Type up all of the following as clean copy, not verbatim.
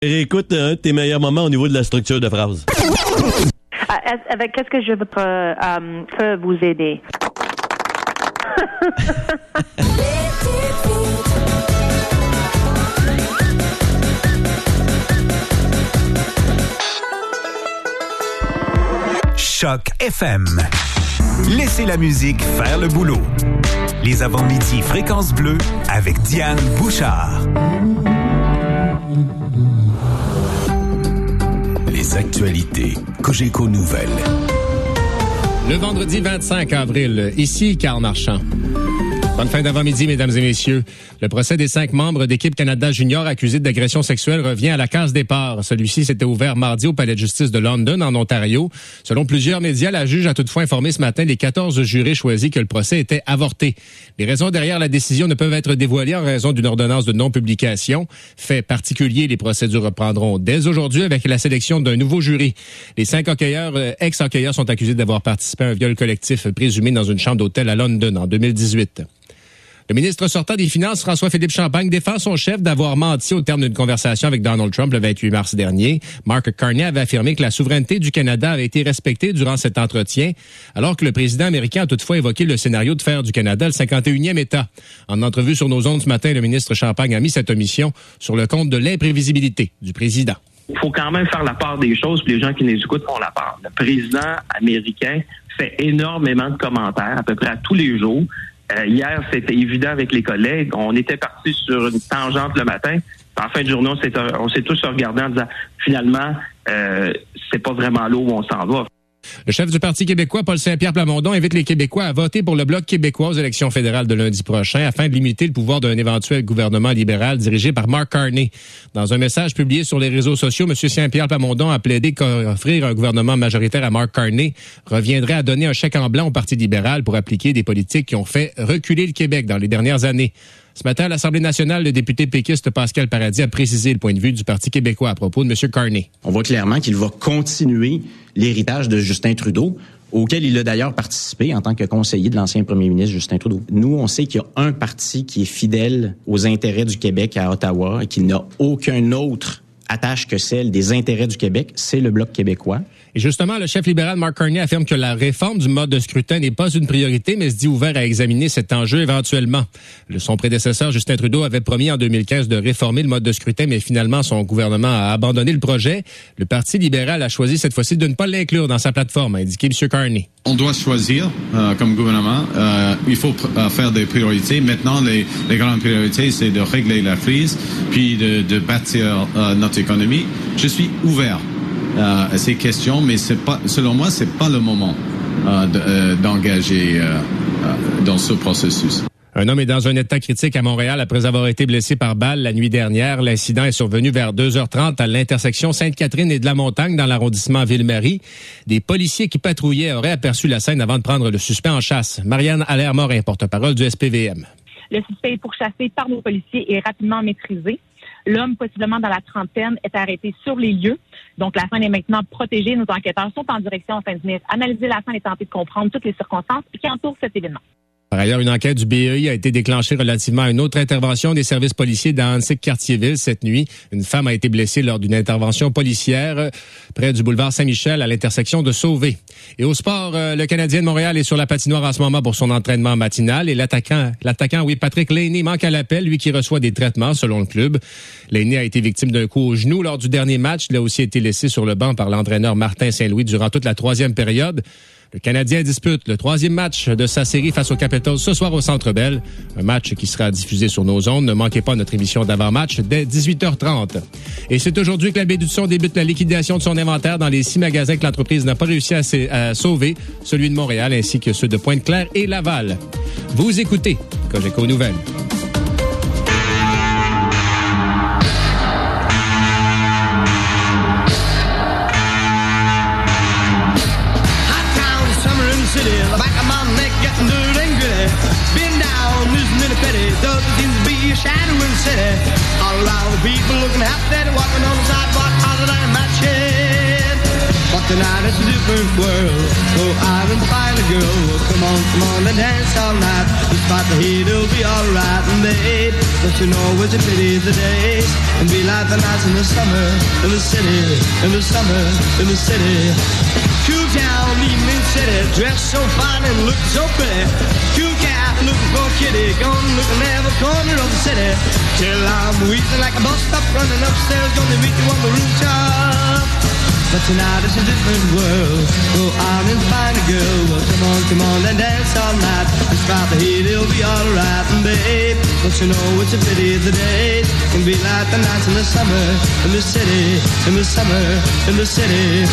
Écoute, un de tes meilleurs moments au niveau de la structure de phrase. Avec qu'est-ce que je peux vous aider? Choc FM. Laissez la musique faire le boulot. Les avant-midi Fréquence Bleue avec Diane Bouchard. Les actualités Cogeco Nouvelles. Le vendredi 25 avril, ici Karl Marchand. Bonne fin d'avant-midi, mesdames et messieurs. Le procès des 5 membres d'équipe Canada Junior accusés d'agression sexuelle revient à la case départ. Celui-ci s'était ouvert mardi au palais de justice de London, en Ontario. Selon plusieurs médias, la juge a toutefois informé ce matin les 14 jurés choisis que le procès était avorté. Les raisons derrière la décision ne peuvent être dévoilées en raison d'une ordonnance de non-publication. Fait particulier, les procédures reprendront dès aujourd'hui avec la sélection d'un nouveau jury. Les 5 ex-hockeyeurs sont accusés d'avoir participé à un viol collectif présumé dans une chambre d'hôtel à London en 2018. Le ministre sortant des Finances, François-Philippe Champagne, défend son chef d'avoir menti au terme d'une conversation avec Donald Trump le 28 mars dernier. Mark Carney avait affirmé que la souveraineté du Canada avait été respectée durant cet entretien, alors que le président américain a toutefois évoqué le scénario de faire du Canada le 51e État. En entrevue sur nos ondes ce matin, le ministre Champagne a mis cette omission sur le compte de l'imprévisibilité du président. Il faut quand même faire la part des choses, puis les gens qui nous écoutent font la part. Le président américain fait énormément de commentaires, à peu près à tous les jours. Hier, c'était évident avec les collègues. On était partis sur une tangente le matin. En fin de journée, on s'est tous regardés en disant, finalement, c'est pas vraiment là où on s'en va. Le chef du Parti québécois, Paul Saint-Pierre Plamondon, invite les Québécois à voter pour le Bloc québécois aux élections fédérales de lundi prochain afin de limiter le pouvoir d'un éventuel gouvernement libéral dirigé par Mark Carney. Dans un message publié sur les réseaux sociaux, M. Saint-Pierre Plamondon a plaidé qu'offrir un gouvernement majoritaire à Mark Carney reviendrait à donner un chèque en blanc au Parti libéral pour appliquer des politiques qui ont fait reculer le Québec dans les dernières années. Ce matin, à l'Assemblée nationale, le député péquiste Pascal Paradis a précisé le point de vue du Parti québécois à propos de M. Carney. On voit clairement qu'il va continuer l'héritage de Justin Trudeau, auquel il a d'ailleurs participé en tant que conseiller de l'ancien premier ministre Justin Trudeau. Nous, on sait qu'il y a un parti qui est fidèle aux intérêts du Québec à Ottawa et qu'il n'a aucun autre attache que celle des intérêts du Québec, c'est le Bloc québécois. Et justement, le chef libéral Mark Carney affirme que la réforme du mode de scrutin n'est pas une priorité, mais se dit ouvert à examiner cet enjeu éventuellement. Son prédécesseur, Justin Trudeau, avait promis en 2015 de réformer le mode de scrutin, mais finalement, son gouvernement a abandonné le projet. Le Parti libéral a choisi cette fois-ci de ne pas l'inclure dans sa plateforme, a indiqué M. Carney. On doit choisir comme gouvernement. Il faut faire des priorités. Maintenant, les grandes priorités, c'est de régler la crise, puis de bâtir notre économie. Je suis ouvert à ces questions, mais selon moi, c'est pas le moment d'engager dans ce processus. Un homme est dans un état critique à Montréal après avoir été blessé par balle la nuit dernière. L'incident est survenu vers 2h30 à l'intersection Sainte-Catherine et de la Montagne dans l'arrondissement Ville-Marie. Des policiers qui patrouillaient auraient aperçu la scène avant de prendre le suspect en chasse. Marianne Allaire-Morin, porte-parole du SPVM. Le suspect est pourchassé par nos policiers et rapidement maîtrisé. L'homme, possiblement dans la trentaine, est arrêté sur les lieux. Donc, la scène est maintenant protégée. Nos enquêteurs sont en direction afin de venir analyser la scène et tenter de comprendre toutes les circonstances qui entourent cet événement. Par ailleurs, une enquête du BEI a été déclenchée relativement à une autre intervention des services policiers dans Annecy-Cartierville cette nuit. Une femme a été blessée lors d'une intervention policière près du boulevard Saint-Michel à l'intersection de Sauvé. Et au sport, le Canadien de Montréal est sur la patinoire en ce moment pour son entraînement matinal et l'attaquant, Patrick Laine manque à l'appel, lui qui reçoit des traitements selon le club. Laine a été victime d'un coup au genou lors du dernier match. Il a aussi été laissé sur le banc par l'entraîneur Martin Saint-Louis durant toute la troisième période. Le Canadien dispute le 3e match de sa série face aux Capitals ce soir au Centre Bell. Un match qui sera diffusé sur nos ondes. Ne manquez pas notre émission d'avant-match dès 18h30. Et c'est aujourd'hui que la Baie du Son débute la liquidation de son inventaire dans les 6 magasins que l'entreprise n'a pas réussi à sauver, celui de Montréal ainsi que ceux de Pointe-Claire et Laval. Vous écoutez Cogeco Nouvelles. City, the back of my neck getting dirty and gritty. Been down, losing in a pity. Doesn't seem to be a shadow in the city. All around the people looking half dead, walking on the sidewalk, hotter than a match head. But tonight it's a different world. Go out and find a girl. Well, come on and dance all night. Despite the heat, it'll be alright. And babe, don't you know it's a pity the days and be like the nights in the summer, in the city, in the summer, in the city. Cool down, evening city, dressed so fine and look so pretty. Cool cat looking for a kitty, gonna look in every corner of the city. Till I'm wheezing like a bus stop, running upstairs, gonna meet you on the rooftop. But tonight is a different world. Go out and find a girl. Well, come on and dance all night. Despite the heat, it'll be alright. And babe, don't you know it's a pity the days can be like the nights in the summer, in the city, in the summer, in the city.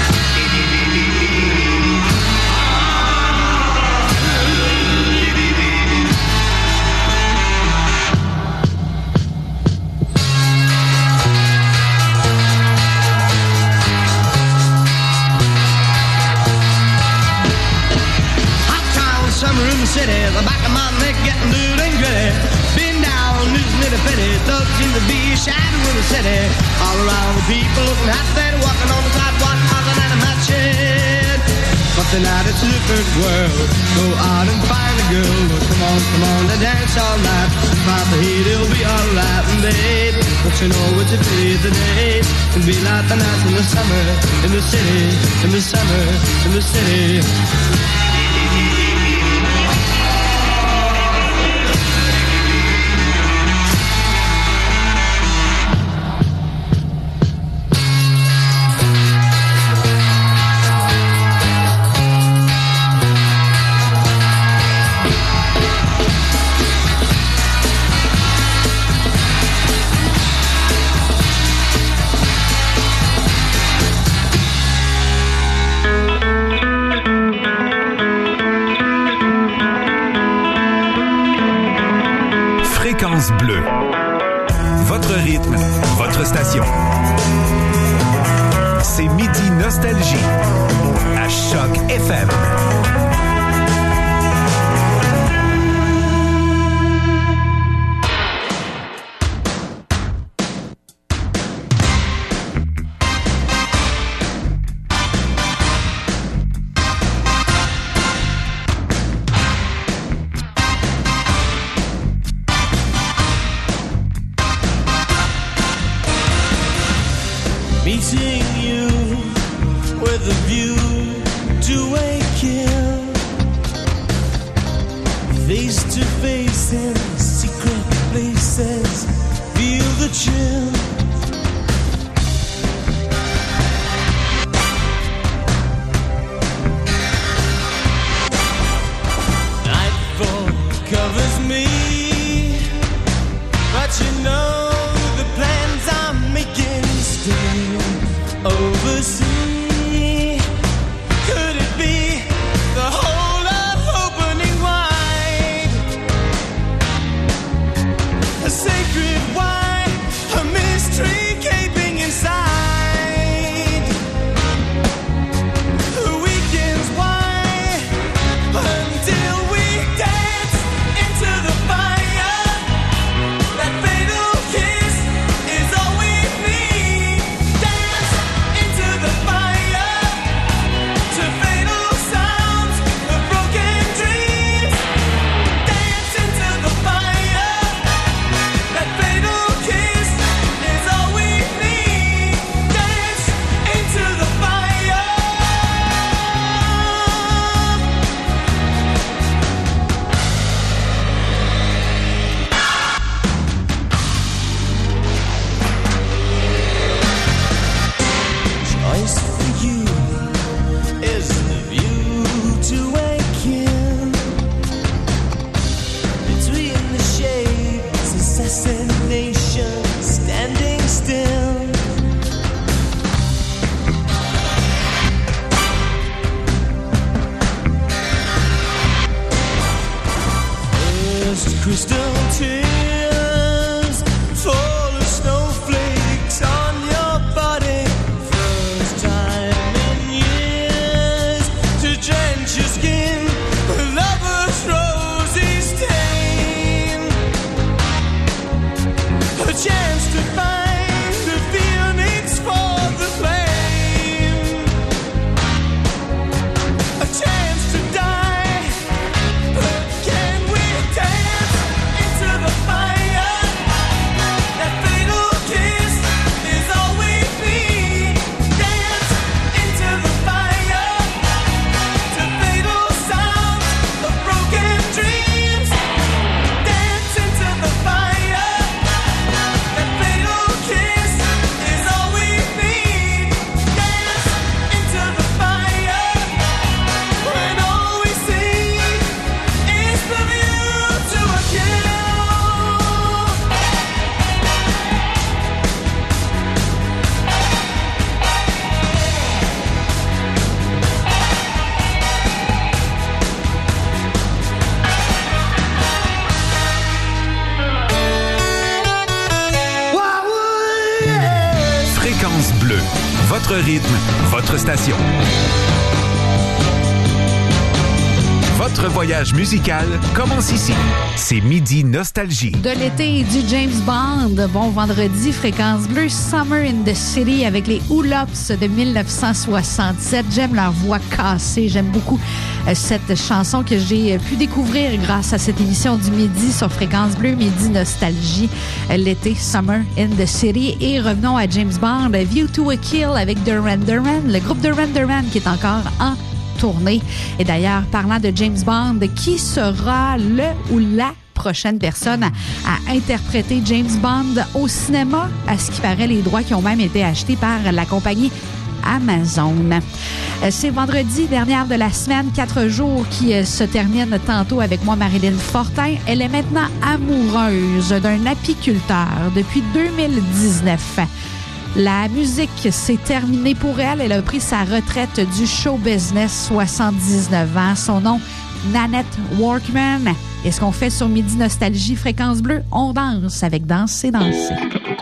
Summer in the city, the back of my neck getting blue and gritty. Been down, losing it a pity. Doesn't seem to be a shadow in the city. All around the people looking half dead, walking on the sidewalk, hollering at a matching. But tonight it's a different world. Go out and find a girl. Well, come on and dance all night. Despite the heat, it'll be alright. And babe, don't you know it's a pity the days can be like the nights in the summer, in the city, in the summer, in the city. Fréquence Bleue. Votre rythme, votre station. C'est Midi Nostalgie à Choc FM. Meeting you with a view to a kill, face to face in secret places, feel the chill. Nightfall covers me, but you know the plans I'm making still oversee. Could it be the whole of opening wide? A sacred wine, a mystery. Bleu. Votre rythme, votre station. Votre voyage musical commence ici. C'est Midi Nostalgie. De l'été et du James Bond. Bon vendredi, Fréquence Bleue, Summer in the City avec les Hoops de 1967. J'aime leur voix cassée. J'aime beaucoup cette chanson que j'ai pu découvrir grâce à cette émission du midi sur Fréquence Bleue, Midi Nostalgie. L'été, Summer in the City. Et revenons à James Bond, View to a Kill avec Duran Duran. Le groupe Duran Duran qui est encore en tournée. Et d'ailleurs, parlant de James Bond, qui sera le ou la prochaine personne à interpréter James Bond au cinéma? À ce qui paraît, les droits qui ont même été achetés par la compagnie Amazon. C'est vendredi, dernière de la semaine, 4 jours qui se terminent tantôt avec moi, Marilyn Fortin. Elle est maintenant amoureuse d'un apiculteur depuis 2019. La musique s'est terminée pour elle. Elle a pris sa retraite du show business, 79 ans. Son nom, Nanette Workman. Et ce qu'on fait sur Midi Nostalgie, Fréquence Bleue, on danse avec Danser, danser.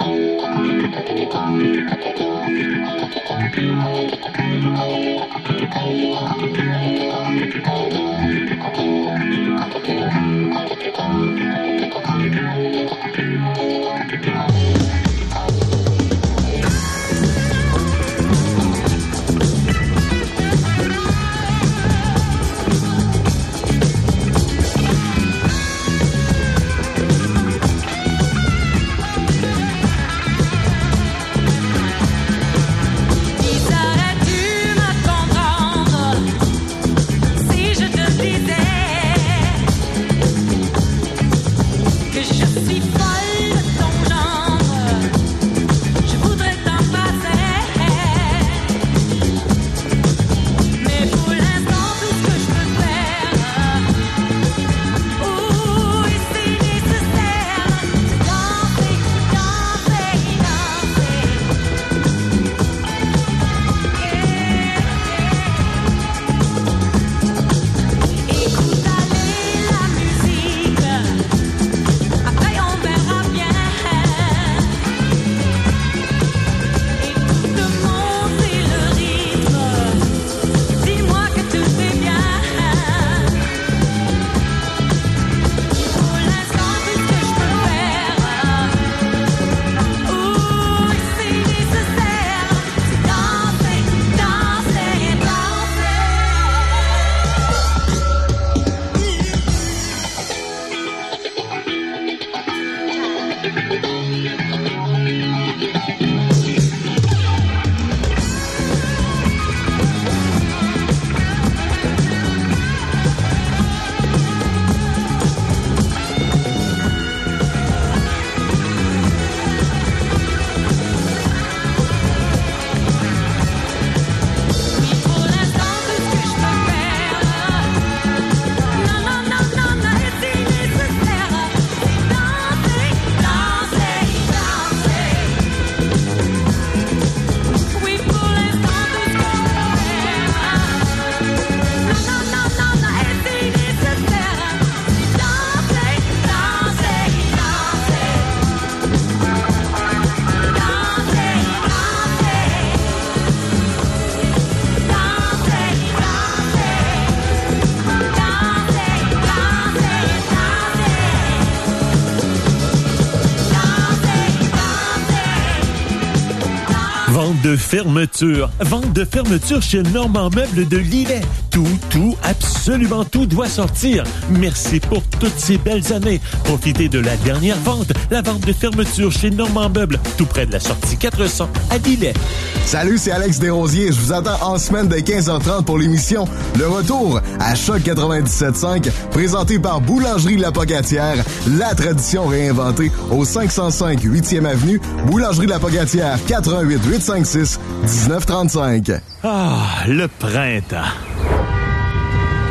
Vente de fermeture. Vente de fermeture chez Normand Meubles de Lillet. Tout, absolument tout doit sortir. Merci pour toutes ces belles années. Profitez de la dernière vente, la vente de fermeture chez Normand Meubles, tout près de la sortie 400 à Lillet. Salut, c'est Alex Desrosiers. Je vous attends en semaine de 15h30 pour l'émission Le Retour à Choc 97.5, présenté par Boulangerie La Pocatière, la tradition réinventée au 505 8e Avenue, Boulangerie La Pocatière, 88 856 1935. Ah, le printemps.